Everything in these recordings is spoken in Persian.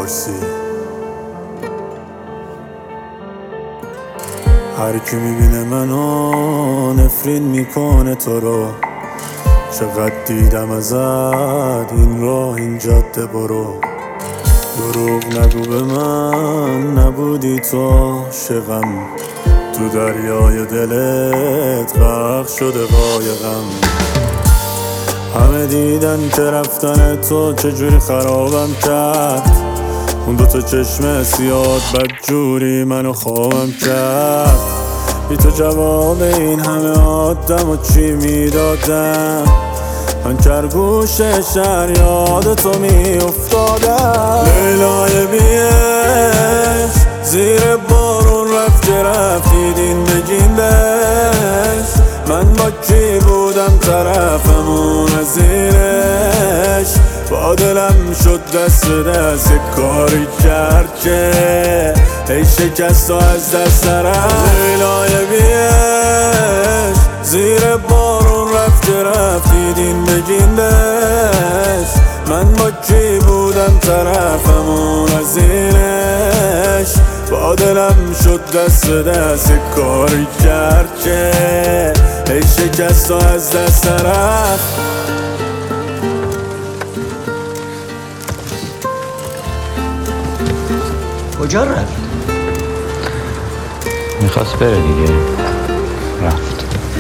فارسی. هر کی میبینه منو نفرین میکنه تو رو. چقدر دیدم ازت این راه این جاده برو. دروغ نگو به من نبودی تو عاشقم. تو دریای دلت غرق شده قایقم. همه دیدن که رفتن تو چجوری خرابم کرد. اون دوتا چشم سیاد بدجوری منو خوابم کرد. بی تو جواب این همه آدم و چی میدادم. من کرگوش شهر یاد تو می افتادم. لیلای بیش زیر بارون رفت که رفتیدین بگین بش. من با کی بودم طرفمون از زیرش. با دلم شد دست دست کاری کرد که ای شکست و از دست نرفت. لیلای بیش زیر بارون رفت که رفتیدین بگین بش. من با کی بودم طرفمون از زیرش. با دلم شد دست دست کاری کرد که ای شکست و از دست نرفت. کجا رفت؟ میخواست بره دیگه، رفت.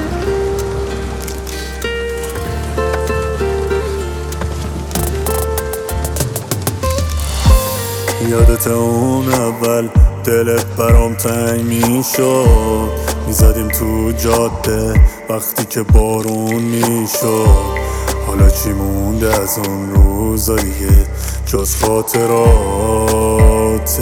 یادت اون اول دلت برام تنگ میشد. میزدیم تو جاده وقتی که بارون میشد. حالا چی مونده از اون روزا دیگه جز خاطراته.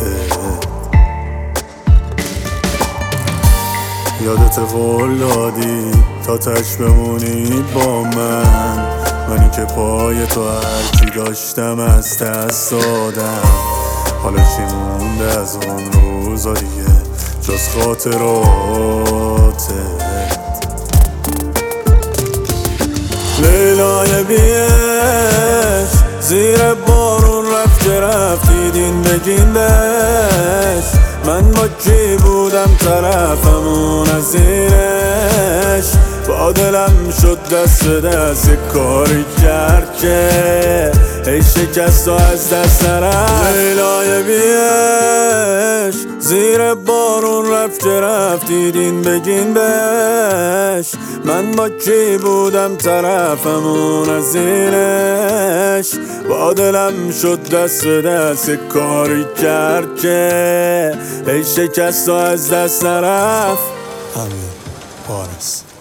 یادت قول دادی تا تش بمونی با من. منی که پای تو هرچی داشتم از دست دادم. حالا چی مونده از اون روزا دیگه جز خاطراته. لیلای بیش زیر بارون رفت که رفتیدین بگین بش. من با کی بودم طرفمون از زیرش. با دلم شد دست دست کاری کرد که ای شکست و از دست نرفت. لیلای بیش زیر بارون رفت که رفتیدین بگین بش. من با کی بودم طرفمون از زیرش. با دلم شد دست دست کاری کرد که ای شکست و از دست نرفت. همین پارس.